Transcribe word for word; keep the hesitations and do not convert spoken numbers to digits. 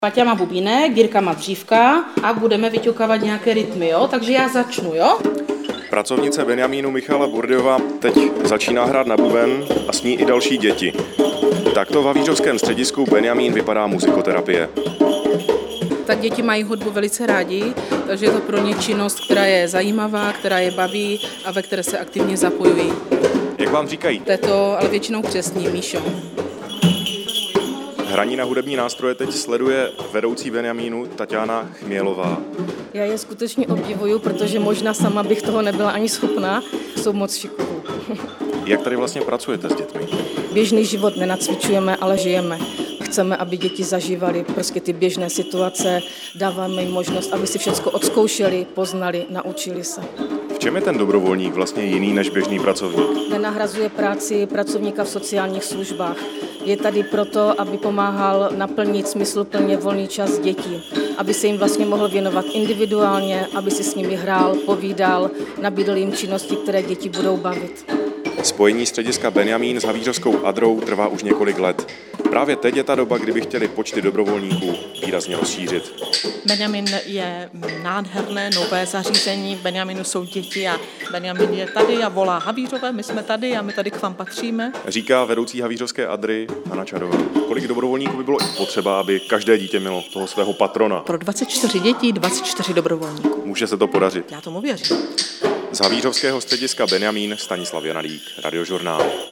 Paťa má bubínek, Jirka má dřívka a budeme vyťukávat nějaké rytmy, jo? Takže já začnu, jo? Pracovnice Benjamínu Michala Burdiova teď začíná hrát na buben a s ní i další děti. Takto v havířovském středisku Benjamín vypadá muzikoterapie. Tak děti mají hudbu velice rádi, takže je to pro ně činnost, která je zajímavá, která je baví a ve které se aktivně zapojují. Jak vám říkají? To je to, ale většinou křestní, Míšo. Hraní na hudební nástroje teď sleduje vedoucí Benjamínu Tatiana Chmělová. Já je skutečně obdivuju, protože možná sama bych toho nebyla ani schopná. Jsou moc šikovní. Jak tady vlastně pracujete s dětmi? Běžný život nenacvičujeme, ale žijeme. Chceme, aby děti zažívali prostě ty běžné situace, dáváme jim možnost, aby si všechno odzkoušeli, poznali, naučili se. V čem je ten dobrovolník vlastně jiný než běžný pracovník? Nenahrazuje práci pracovníka v sociálních službách. Je tady proto, aby pomáhal naplnit smysluplně volný čas dětí, aby se jim vlastně mohl věnovat individuálně, aby si s nimi hrál, povídal, nabídl jim činnosti, které děti budou bavit. Spojení střediska Benjamín s havířovskou Adrou trvá už několik let. Právě teď je ta doba, kdyby chtěli počty dobrovolníků výrazně rozšířit. Benjamin je nádherné nové zařízení, v Benjaminu jsou děti a Benjamin je tady a volá Havířové, my jsme tady a my tady k vám patříme. Říká vedoucí havířovské Adry Hana Čarová. Kolik dobrovolníků by bylo potřeba, aby každé dítě mělo toho svého patrona? Pro dvacet čtyři dětí, dvacet čtyři dobrovolníků. Může se to podařit. Já tomu věřím. Z havířovského střediska Benjamín Stanislav Janalík, Radiožurnál.